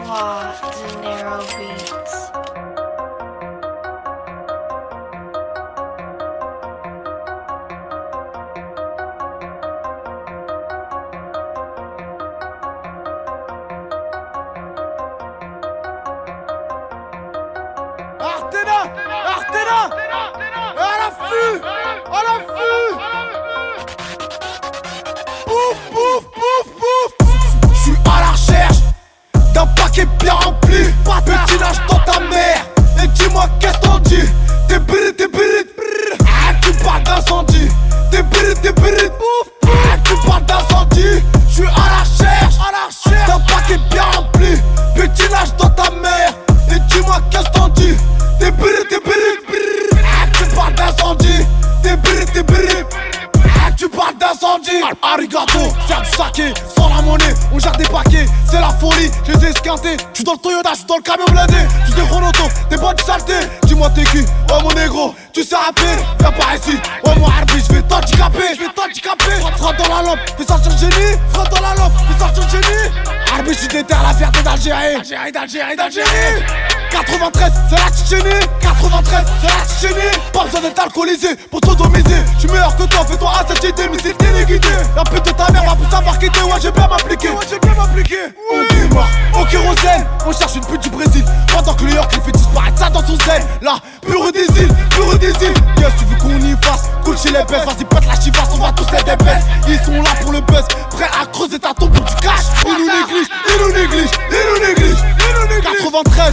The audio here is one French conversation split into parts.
Noah De Niro Beats. Artena, à l'affût, à l'affût. Pouf, pouf, pouf, pouf. J'suis à la recherche d'un paquet bien rempli. Petit nage dans ta mère. Et dis-moi qu'est-ce qu'on dit. T'es birit. Ah, tu parles d'incendie. T'es birit. Ah, tu parles d'incendie. J'suis à la recherche d'un paquet bien rempli. Petit nage dans ta mère. Et dis-moi qu'est-ce qu'on dit. T'es birit. Ah, tu parles d'incendie. T'es birit. Ah, tu parles d'incendie. Arigato, faire du saké sans la monnaie, on gère des paquets, c'est la folie, je les ai esquintés. J'suis dans le Toyota, j'suis dans le camion blindé. Tu des chronoto, des bonnes saletés. Dis-moi t'es qui, oh mon négro, tu sais rapper, viens par ici. Oh mon arbitre, j'vais t'handicaper. Frappe dans la lampe, fais sortir le génie. Frappe dans la lampe, fais sortir le génie. Arbitre, j'suis déterre la fierté d'Algérie. 93, c'est la Tchétchénie. 93, c'est la Tchétchénie. Pas besoin d'être alcoolisé pour sodomiser. J'suis meilleur que toi, fais-toi à cette idée, mais c'est téléguidé. La pute de ta mère va plus savoir quitter. Ouais, j'ai bien m'appliquer. On démarre au kérosène. On cherche une pute du Brésil. Pendant que New York il fait disparaître ça dans son zen. Là, pure des îles. Yes, tu veux qu'on y fasse. Cool chez les baisses. Vas-y, pète la chivasse, on va tous les débaisser. Ils sont là pour le buzz. Prêts à creuser ta tombe pour du cash. Ils nous négligent. 93.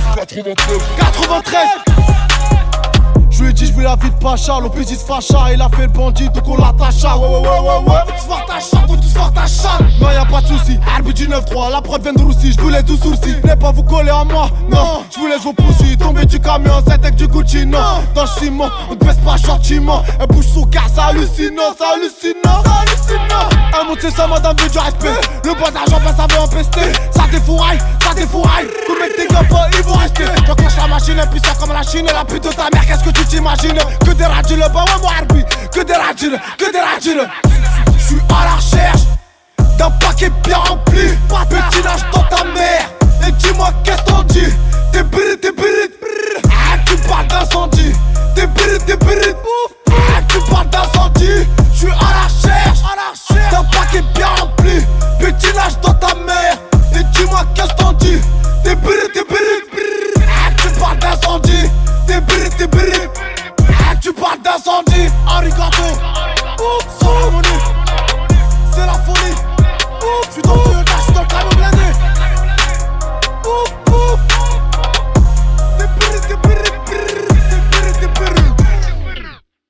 Je lui ai dit je veux la vie de Pacha, l'OPJ se fâcha, il a fait le bandit donc on l'attacha. Ouais. Faut tous voir ta chatte. Non y'a pas de soucis, arbitre du 9-3, la prod vient de Roussi, je vous laisse tout sourcil. N'allez pas vous coller à moi, non, je vous laisse vos poussis. Tomber du camion, c'est avec du Gucci, non. Dans le ciment, on te baisse pas gentiment. Elle bouge son gars, c'est hallucinant. Un mot c'est ça, madame veut du respect. Le bon d'argent, ben ça veut empester. Ça défouraille. Tous les mecs t'es pas, ils vont rester. J'enclenche la machine, puissant comme la Chine. La pute de ta mère, qu'est-ce que tu t'imagines? Que des radines, bah ouais moi Harbi. Que des radines. J'suis à la recherche d'un paquet bien rempli. Petit nage dans ta mère.